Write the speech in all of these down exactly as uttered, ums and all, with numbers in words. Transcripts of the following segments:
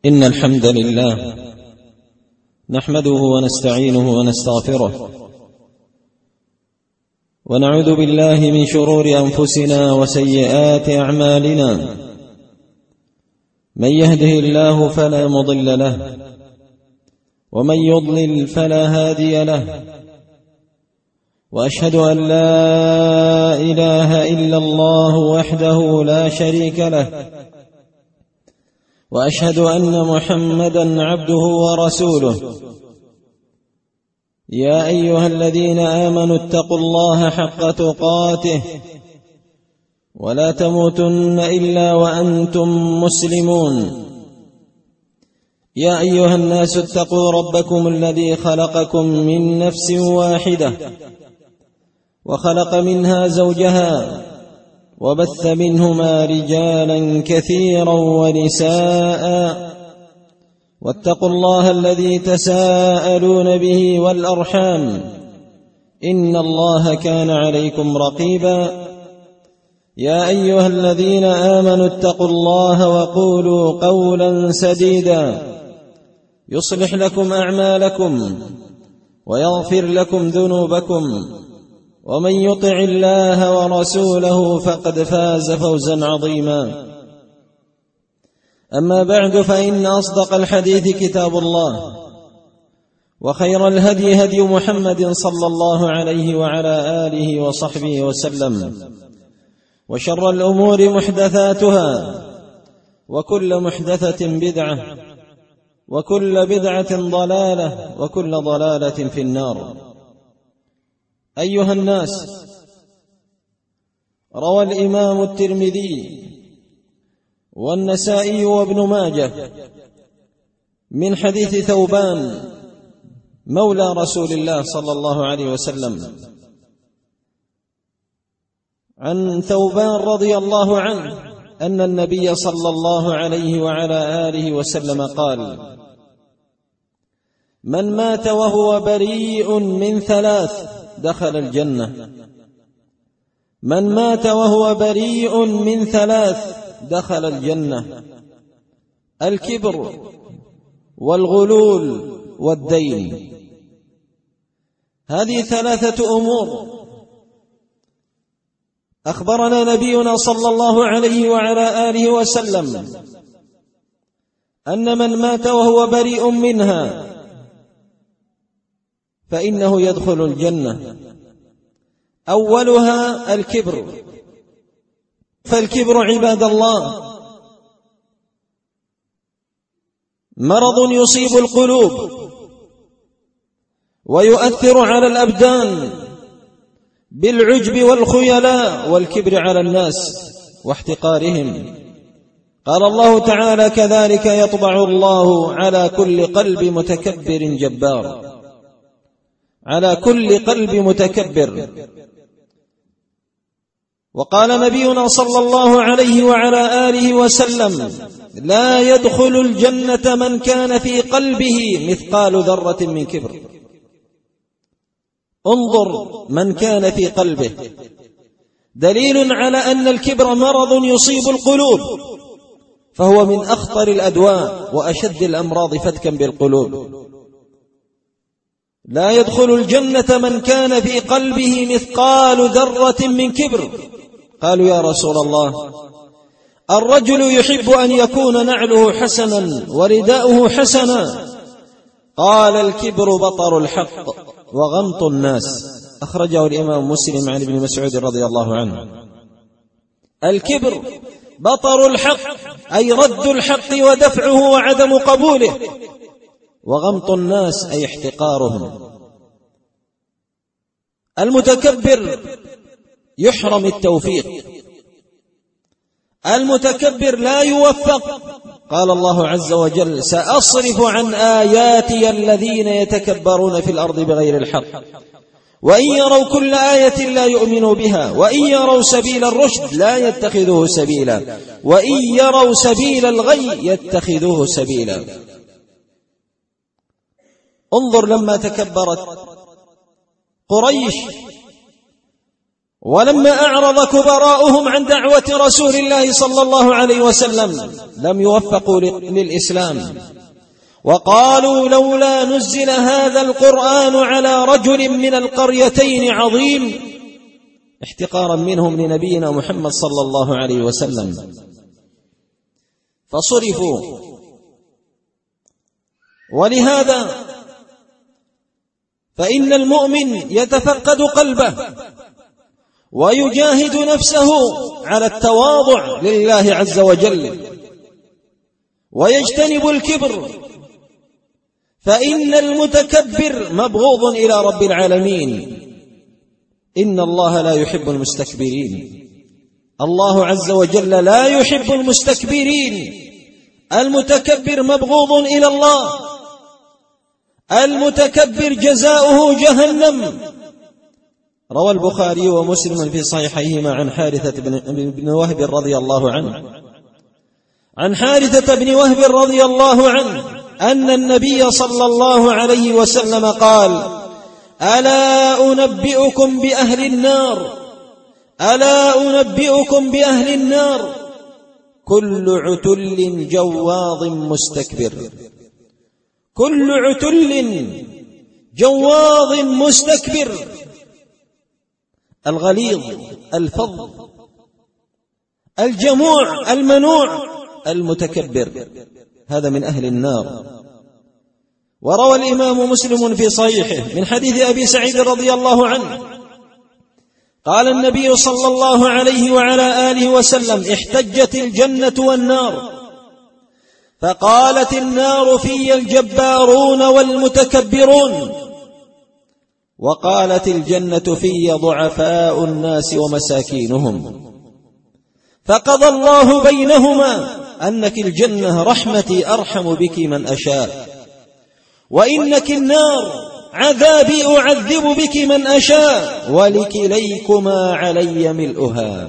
إن الحمد لله نحمده ونستعينه ونستغفره ونعوذ بالله من شرور أنفسنا وسيئات أعمالنا. من يهده الله فلا مضل له ومن يضلل فلا هادي له، وأشهد أن لا إله إلا الله وحده لا شريك له، وأشهد أن محمدا عبده ورسوله. يا أيها الذين آمنوا اتقوا الله حق تقاته ولا تموتن إلا وأنتم مسلمون. يا أيها الناس اتقوا ربكم الذي خلقكم من نفس واحدة وخلق منها زوجها وبث منهما رجالا كثيرا ونساء، واتقوا الله الذي تساءلون به والأرحام إن الله كان عليكم رقيبا. يا أيها الذين آمنوا اتقوا الله وقولوا قولا سديدا يصلح لكم أعمالكم ويغفر لكم ذنوبكم، ومن يطع الله ورسوله فقد فاز فوزا عظيما. أما بعد، فإن أصدق الحديث كتاب الله، وخير الهدي هدي محمد صلى الله عليه وعلى آله وصحبه وسلم، وشر الأمور محدثاتها، وكل محدثة بدعة، وكل بدعة ضلالة، وكل ضلالة في النار. أيها الناس، روى الإمام الترمذي والنسائي وابن ماجه من حديث ثوبان مولى رسول الله صلى الله عليه وسلم عن ثوبان رضي الله عنه أن النبي صلى الله عليه وعلى آله وسلم قال: من مات وهو بريء من ثلاث دخل الجنة. من مات وهو بريء من ثلاث دخل الجنة: الكبر والغلول والدين. هذه ثلاثة أمور أخبرنا نبينا صلى الله عليه وعلى آله وسلم أن من مات وهو بريء منها فإنه يدخل الجنة. أولها الكبر، فالكبر عباد الله مرض يصيب القلوب ويؤثر على الأبدان بالعجب والخيلاء والكبر على الناس واحتقارهم. قال الله تعالى: كذلك يطبع الله على كل قلب متكبر جبار. على كل قلب متكبر. وقال نبينا صلى الله عليه وعلى آله وسلم: لا يدخل الجنة من كان في قلبه مثقال ذرة من كبر. انظر، من كان في قلبه، دليل على أن الكبر مرض يصيب القلوب، فهو من أخطر الأدواء وأشد الأمراض فتكا بالقلوب. لا يدخل الجنة من كان في قلبه مثقال ذرة من كبر. قالوا: يا رسول الله، الرجل يحب أن يكون نعله حسنا ورداؤه حسنا. قال: الكبر بطر الحق وغمط الناس. أخرجه الإمام مسلم عن ابن مسعود رضي الله عنه. الكبر بطر الحق، أي رد الحق ودفعه وعدم قبوله، وغمط الناس أي احتقارهم. المتكبر يحرم التوفيق، المتكبر لا يوفق. قال الله عز وجل: سأصرف عن آياتي الذين يتكبرون في الأرض بغير الحق وإن يروا كل آية لا يؤمنوا بها وإن يروا سبيل الرشد لا يتخذوه سبيلا وإن يروا سبيل الغي يتخذوه سبيلا. انظر لما تكبرت قريش ولما أعرض كبراؤهم عن دعوة رسول الله صلى الله عليه وسلم لم يوفقوا للإسلام، وقالوا لولا نزل هذا القرآن على رجل من القريتين عظيم، احتقارا منهم لنبينا محمد صلى الله عليه وسلم، فصرفوا. ولهذا فإن المؤمن يتفقد قلبه ويجاهد نفسه على التواضع لله عز وجل، ويجتنب الكبر، فإن المتكبر مبغوض إلى رب العالمين. إن الله لا يحب المستكبرين، الله عز وجل لا يحب المستكبرين. المتكبر مبغوض إلى الله، المتكبر جزاؤه جهنم. روى البخاري ومسلم في صحيحيهما عن حارثة بن وهب رضي الله عنه عن حارثة بن وهب رضي الله عنه أن النبي صلى الله عليه وسلم قال: ألا أنبئكم بأهل النار ألا أنبئكم بأهل النار كل عتل جواظ مستكبر كل عتل جواظ مستكبر، الغليظ الفظ الجموع المنوع المتكبر، هذا من أهل النار. وروى الإمام مسلم في صحيحه من حديث أبي سعيد رضي الله عنه قال النبي صلى الله عليه وعلى آله وسلم: احتجت الجنة والنار، فقالت النار: في الجبارون والمتكبرون، وقالت الجنة: في ضعفاء الناس ومساكينهم، فقضى الله بينهما أنك الجنة رحمتي أرحم بك من أشاء، وإنك النار عذابي أعذب بك من أشاء، ولكليكما علي ملؤها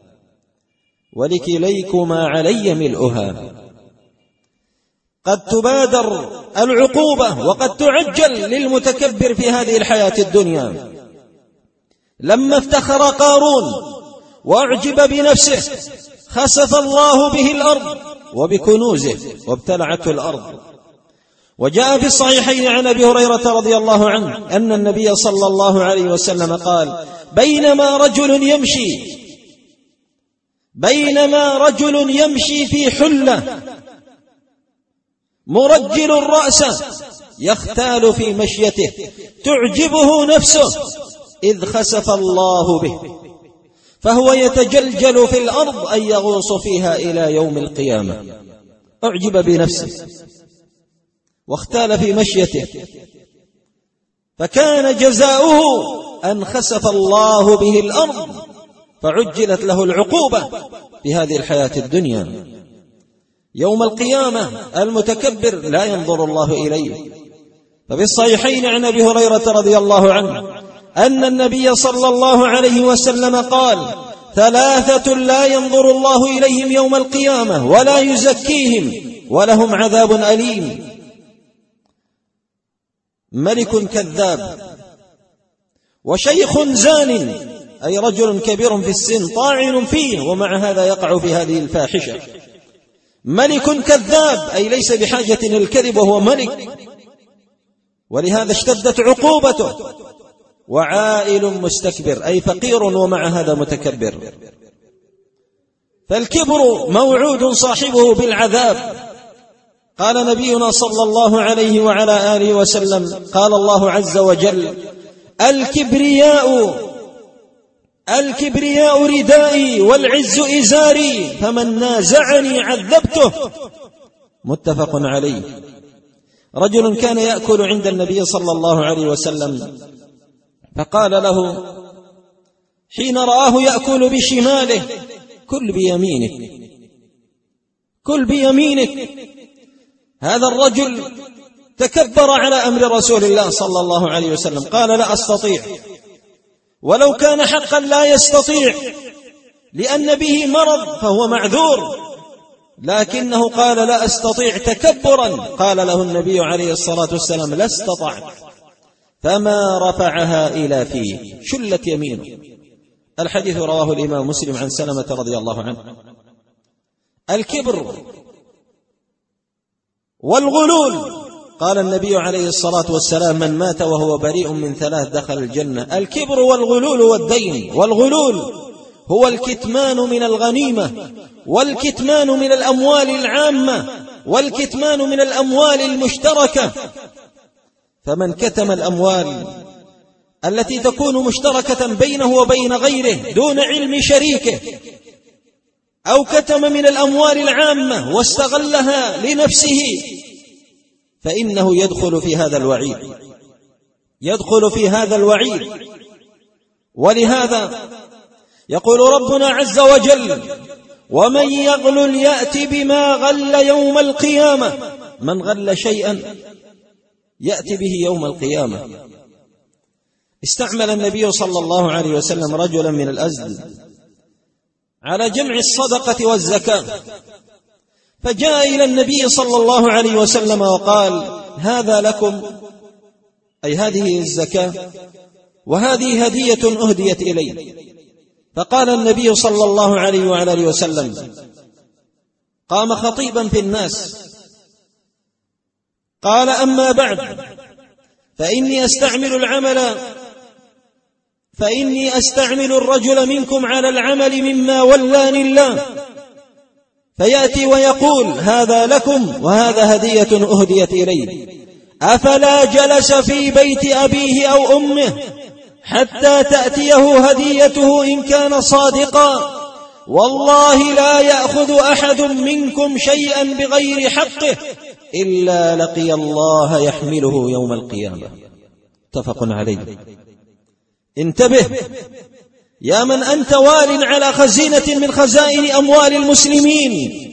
ولكليكما علي ملؤها. قد تبادر العقوبة وقد تعجل للمتكبر في هذه الحياة الدنيا. لما افتخر قارون وأعجب بنفسه خسف الله به الأرض وبكنوزه وابتلعته الأرض. وجاء في الصحيحين عن أبي هريرة رضي الله عنه أن النبي صلى الله عليه وسلم قال: بينما رجل يمشي بينما رجل يمشي في حلة مرجل الرأس يختال في مشيته تعجبه نفسه، إذ خسف الله به، فهو يتجلجل في الأرض أن يغوص فيها إلى يوم القيامة. أعجب بنفسه واختال في مشيته، فكان جزاؤه أن خسف الله به الأرض، فعجلت له العقوبة في هذه الحياة الدنيا. يوم القيامة المتكبر لا ينظر الله إليه. ففي الصحيحين عن أبي هريرة رضي الله عنه أن النبي صلى الله عليه وسلم قال: ثلاثة لا ينظر الله إليهم يوم القيامة ولا يزكيهم ولهم عذاب أليم: ملك كذاب، وشيخ زان، أي رجل كبير في السن طاعن فيه ومع هذا يقع في هذه الفاحشة. ملك كذاب، أي ليس بحاجة للكذب وهو ملك، ولهذا اشتدت عقوبته. وعائل مستكبر، أي فقير ومع هذا متكبر. فالكبر موعود صاحبه بالعذاب. قال نبينا صلى الله عليه وعلى آله وسلم: قال الله عز وجل: الكبرياء الكبرياء ردائي والعز إزاري، فمن نازعني عذبته. متفق عليه. رجل كان يأكل عند النبي صلى الله عليه وسلم، فقال له حين رآه يأكل بشماله: كل بيمينك كل بيمينك. هذا الرجل تكبر على أمر رسول الله صلى الله عليه وسلم، قال: لا أستطيع. ولو كان حقا لا يستطيع لأن به مرض فهو معذور، لكنه قال: لا أستطيع تكبرا. قال له النبي عليه الصلاة والسلام: لا استطعت. فما رفعها إلى فيه، شلت يمينه، الحديث رواه الإمام مسلم عن سلمة رضي الله عنه. الكبر والغلول، قال النبي عليه الصلاة والسلام: من مات وهو بريء من ثلاث دخل الجنة. الكبر والغلول والدين. والغلول هو الكتمان من الغنيمة، والكتمان من الأموال العامة، والكتمان من الأموال المشتركة. فمن كتم الأموال التي تكون مشتركة بينه وبين غيره دون علم شريكه، أو كتم من الأموال العامة واستغلها لنفسه، فإنه يدخل في هذا الوعيد، يدخل في هذا الوعيد. ولهذا يقول ربنا عز وجل: ومن يغلل يأت بما غل يوم القيامة. من غل شيئا يأتي به يوم القيامة. استعمل النبي صلى الله عليه وسلم رجلا من الأزد على جمع الصدقة والزكاة، فجاء إلى النبي صلى الله عليه وسلم وقال: هذا لكم، أي هذه الزكاة، وهذه هدية أهديت إلي. فقال النبي صلى الله عليه وعلى آله وسلم، قام خطيبا في الناس، قال: أما بعد، فإني أستعمل العمل فإني أستعمل الرجل منكم على العمل مما ولاني الله، فيأتي ويقول: هذا لكم وهذا هدية أهديت إلي، أفلا جلس في بيت أبيه أو أمه حتى تأتيه هديته إن كان صادقا؟ والله لا يأخذ أحد منكم شيئا بغير حقه إلا لقي الله يحمله يوم القيامة. متفق عليه. انتبه يا من أنت وال على خزينة من خزائن أموال المسلمين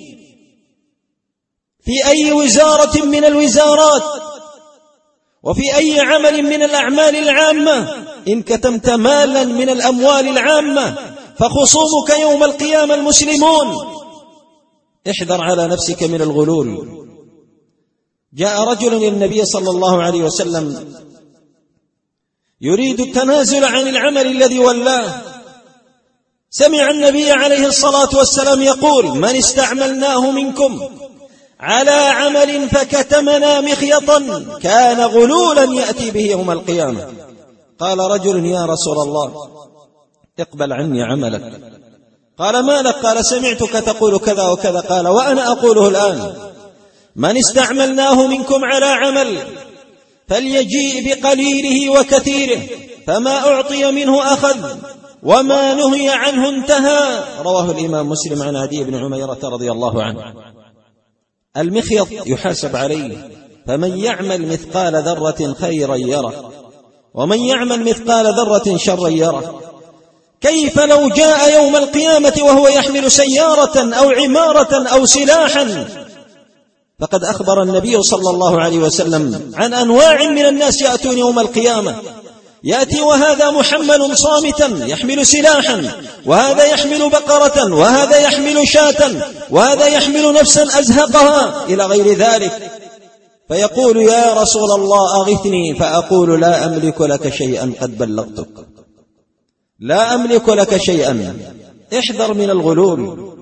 في أي وزارة من الوزارات وفي أي عمل من الأعمال العامة، إن كتمت مالا من الأموال العامة فخصومك يوم القيامة المسلمون. احذر على نفسك من الغلول. جاء رجل للنبي صلى الله عليه وسلم يريد التنازل عن العمل الذي ولاه. سمع النبي عليه الصلاة والسلام يقول: من استعملناه منكم على عمل فكتمنا مخيطا كان غلولا يأتي به يوم القيامة. قال رجل: يا رسول الله، اقبل عني عملك. قال: ما لك؟ قال: سمعتك تقول كذا وكذا. قال: وأنا أقوله الآن: من استعملناه منكم على عمل فليجيء بقليله وكثيره، فما أعطي منه أخذ وما نهي عنه انتهى. رواه الإمام مسلم عن عدي بن عميرة رضي الله عنه. المخيط يحاسب عليه، فمن يعمل مثقال ذرة خيرا يره، ومن يعمل مثقال ذرة شرا يره. كيف لو جاء يوم القيامة وهو يحمل سيارة أو عمارة أو سلاحا؟ فقد أخبر النبي صلى الله عليه وسلم عن أنواع من الناس يأتون يوم القيامة، يأتي وهذا محمل صامتا يحمل سلاحا، وهذا يحمل بقرة، وهذا يحمل شاة، وهذا يحمل نفسا أزهقها إلى غير ذلك، فيقول: يا رسول الله أغثني، فأقول: لا أملك لك شيئا قد بلغتك، لا أملك لك شيئا. احذر من الغلول.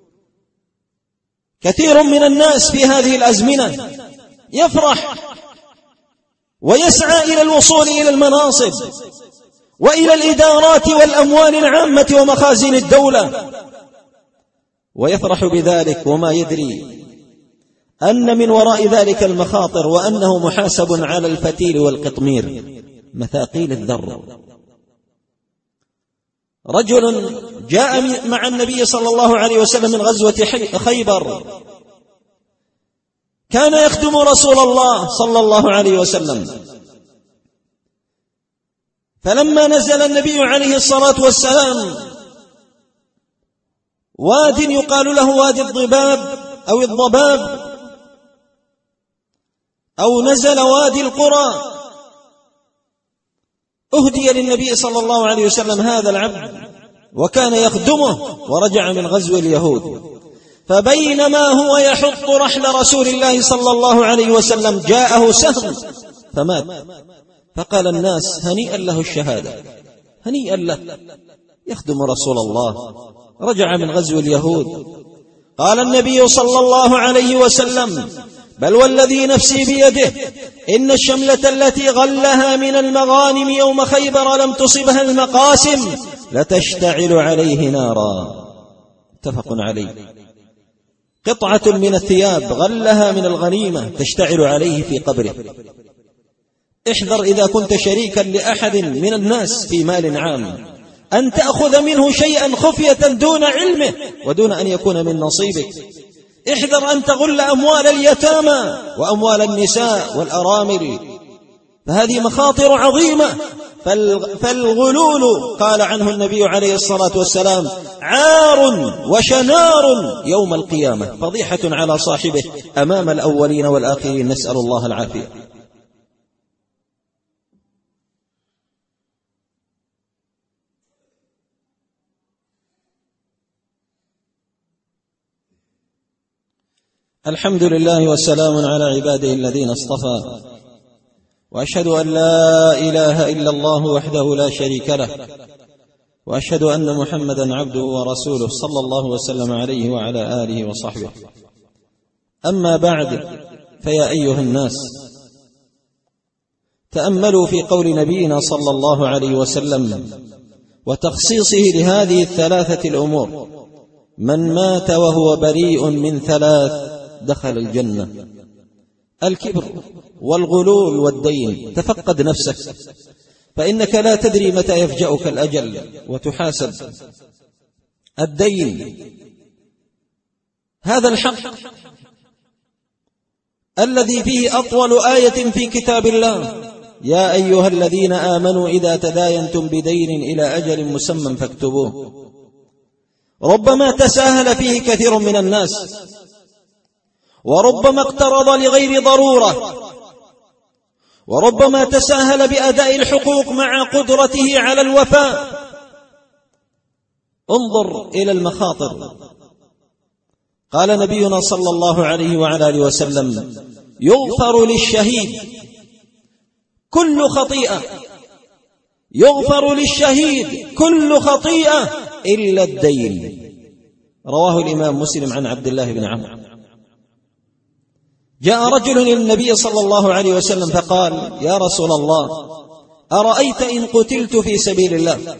كثير من الناس في هذه الأزمنة يفرح ويسعى إلى الوصول إلى المناصب وإلى الإدارات والأموال العامة ومخازن الدولة، ويفرح بذلك وما يدري أن من وراء ذلك المخاطر، وأنه محاسب على الفتيل والقطمير، مثاقيل الذر. رجل جاء مع النبي صلى الله عليه وسلم من غزوة خيبر، كان يخدم رسول الله صلى الله عليه وسلم، فلما نزل النبي عليه الصلاة والسلام واد يقال له وادي الضباب أو الضباب، أو نزل وادي القرى، أهدي للنبي صلى الله عليه وسلم هذا العبد وكان يخدمه، ورجع من غزو اليهود. فبينما هو يحط رحل رسول الله صلى الله عليه وسلم جاءه سهم فمات، فقال الناس: هنيئا له الشهادة، هنيئا له، يخدم رسول الله، رجع من غزو اليهود. قال النبي صلى الله عليه وسلم: بل والذي نفسي بيده إن الشملة التي غلها من المغانم يوم خيبر لم تصبها المقاسم لتشتعل عليه نارا. متفق عليه. قطعة من الثياب غلها من الغنيمة تشتعل عليه في قبره. احذر إذا كنت شريكا لأحد من الناس في مال عام أن تأخذ منه شيئا خفية دون علمه ودون أن يكون من نصيبك. احذر أن تغل أموال اليتامى وأموال النساء والأرامل، فهذه مخاطر عظيمة. فالغلول قال عنه النبي عليه الصلاة والسلام: عار وشنار يوم القيامة، فضيحة على صاحبه أمام الأولين والآخرين، نسأل الله العافية. الحمد لله والسلام على عباده الذين اصطفى، وأشهد أن لا إله إلا الله وحده لا شريك له، وأشهد أن محمدا عبده ورسوله صلى الله وسلم عليه وعلى آله وصحبه. أما بعد، فيا أيها الناس، تأملوا في قول نبينا صلى الله عليه وسلم وتخصيصه لهذه الثلاثة الأمور: من مات وهو بريء من ثلاث دخل الجنة: الكبر والغلول والدين. تفقد نفسك، فإنك لا تدري متى يفجأك الأجل وتحاسب. الدين هذا الحق الذي فيه أطول آية في كتاب الله: يا أيها الذين آمنوا إذا تداينتم بدين إلى أجل مسمى فاكتبوه. ربما تساهل فيه كثير من الناس، وربما اقترض لغير ضرورة، وربما تساهل بأداء الحقوق مع قدرته على الوفاء. انظر إلى المخاطر. قال نبينا صلى الله عليه وعلى آله وسلم: يغفر للشهيد كل خطيئة، يغفر للشهيد كل خطيئة إلا الدين. رواه الإمام مسلم عن عبد الله بن عمرو. جاء رجل إلى النبي صلى الله عليه وسلم فقال: يا رسول الله، أرأيت إن قتلت في سبيل الله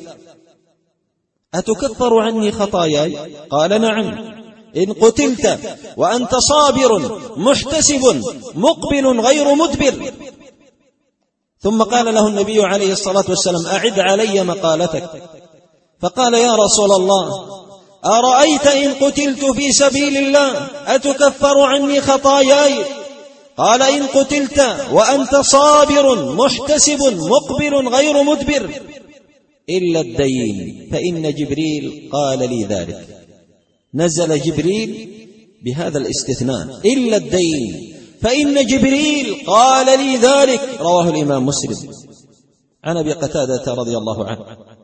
أتكفر عني خطاياي؟ قال: نعم، إن قتلت وأنت صابر محتسب مقبل غير مدبر. ثم قال له النبي عليه الصلاة والسلام: أعد علي مقالتك. فقال: يا رسول الله، أرأيت إن قتلت في سبيل الله أتكفر عني خطاياي؟ قال: إن قتلت وأنت صابر محتسب مقبل غير مدبر إلا الدين فإن جبريل قال لي ذلك. نزل جبريل بهذا الاستثناء: إلا الدين فإن جبريل قال لي ذلك. رواه الإمام مسلم عن أبي قتادة رضي الله عنه.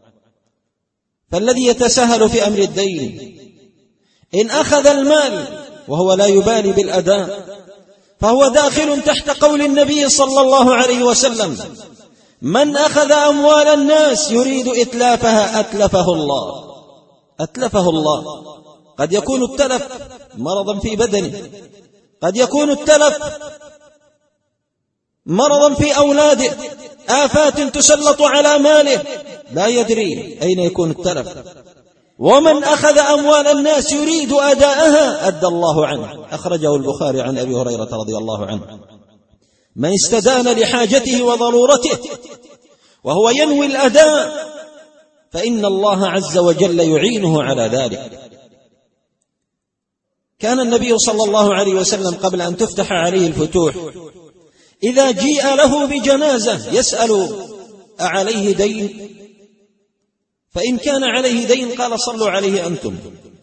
فالذي يتساهل في أمر الدين إن أخذ المال وهو لا يبالي بالأداء فهو داخل تحت قول النبي صلى الله عليه وسلم: من أخذ أموال الناس يريد إتلافها أتلفه الله. أتلفه الله. قد يكون التلف مرضا في بدنه، قد يكون التلف مرضا في أولاده، آفات تسلط على ماله، لا يدري أين يكون التلف. ومن أخذ أموال الناس يريد أداءها أدى الله عنه. أخرجه البخاري عن أبي هريرة رضي الله عنه: من استدان لحاجته وضرورته وهو ينوي الأداء فإن الله عز وجل يعينه على ذلك. كان النبي صلى الله عليه وسلم قبل أن تفتح عليه الفتوح إذا جيء له بجنازة يسأل: أعليه دين؟ فإن كان عليه دين قال: صلوا عليه أنتم.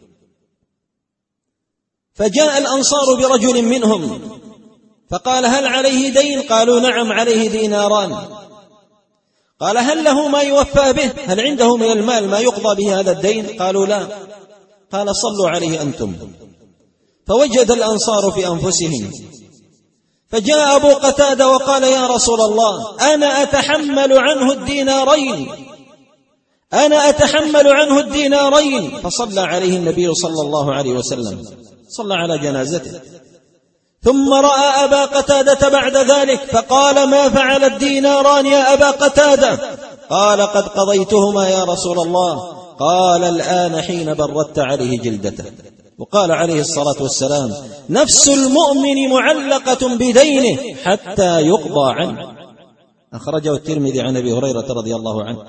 فجاء الأنصار برجل منهم فقال: هل عليه دين؟ قالوا: نعم، عليه ديناران. قال: هل له ما يوفى به؟ هل عنده من المال ما يقضى به هذا الدين؟ قالوا: لا. قال: صلوا عليه أنتم. فوجد الأنصار في أنفسهم، فجاء أبو قتادة وقال: يا رسول الله، أنا أتحمل عنه الدينارين أنا أتحمل عنه الدينارين. فصلى عليه النبي صلى الله عليه وسلم، صلى على جنازته. ثم رأى أبا قتادة بعد ذلك فقال: ما فعل الديناران يا أبا قتادة؟ قال: قد قضيتهما يا رسول الله. قال: الآن حين بردت عليه جلدته. وقال عليه الصلاة والسلام: نفس المؤمن معلقة بدينه حتى يقضى عنه. أخرجه الترمذي عن أبي هريرة رضي الله عنه.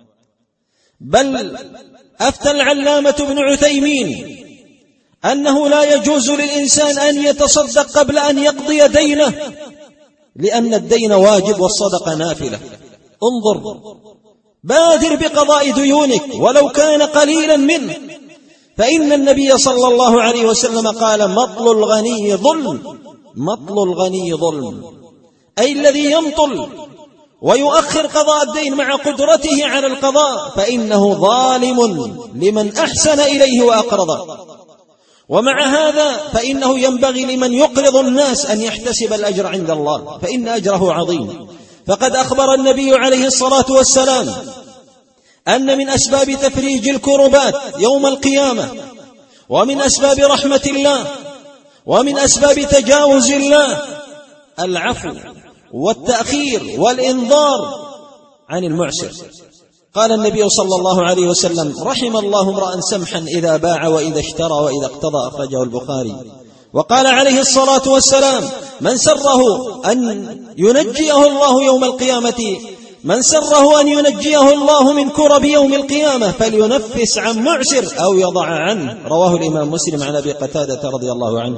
بل أفتى العلامة ابن عثيمين أنه لا يجوز للإنسان أن يتصدق قبل أن يقضي دينه، لأن الدين واجب والصدقة نافلة. انظر، بادر بقضاء ديونك ولو كان قليلا منه، فإن النبي صلى الله عليه وسلم قال: مطل الغني ظلم. مطل الغني ظلم، أي الذي يمطل ويؤخر قضاء الدين مع قدرته على القضاء فإنه ظالم لمن أحسن إليه وأقرضه. ومع هذا فإنه ينبغي لمن يقرض الناس أن يحتسب الأجر عند الله، فإن أجره عظيم. فقد أخبر النبي عليه الصلاة والسلام أن من أسباب تفريج الكربات يوم القيامة، ومن أسباب رحمة الله، ومن أسباب تجاوز الله العفو والتأخير والإنظار عن المعسر. قال النبي صلى الله عليه وسلم: رحم الله امرأ سمحا إذا باع وإذا اشترى وإذا اقتضى. أخرجه البخاري. وقال عليه الصلاة والسلام: من سره أن ينجيه الله يوم القيامة من سره أن ينجيه الله من كرب يوم القيامة فلينفس عن معسر أو يضع عنه. رواه الإمام مسلم عن أبي قتادة رضي الله عنه.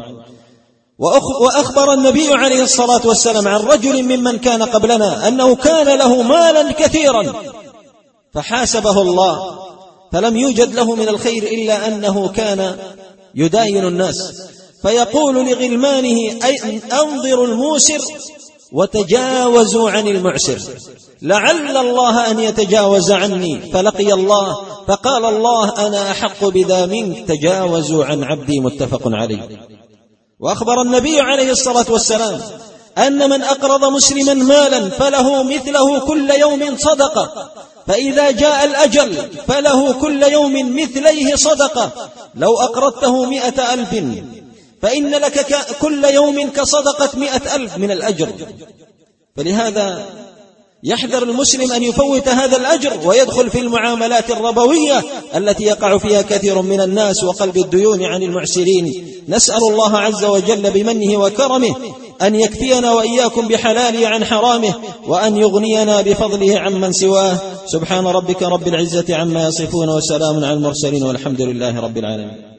وأخبر النبي عليه الصلاة والسلام عن رجل ممن كان قبلنا أنه كان له مالا كثيرا فحاسبه الله فلم يوجد له من الخير إلا أنه كان يداين الناس، فيقول لغلمانه: أي أنظروا الموسر وتجاوزوا عن المعسر، لعل الله أن يتجاوز عني. فلقي الله فقال الله: أنا أحق بذا منك، تجاوزوا عن عبدي. متفق عليه. وأخبر النبي عليه الصلاة والسلام أن من أقرض مسلما مالا فله مثله كل يوم صدقة، فإذا جاء الأجل فله كل يوم مثليه صدقة. لو أقرضته مئة ألف فإن لك كل يوم كصدقة مئة ألف من الأجر. فلهذا يحذر المسلم أن يفوت هذا الأجر ويدخل في المعاملات الربوية التي يقع فيها كثير من الناس وقلب الديون عن المعسرين. نسأل الله عز وجل بمنه وكرمه أن يكفينا وإياكم بحلاله عن حرامه، وأن يغنينا بفضله عمن سواه. سبحان ربك رب العزة عما يصفون، وسلام على المرسلين، والحمد لله رب العالمين.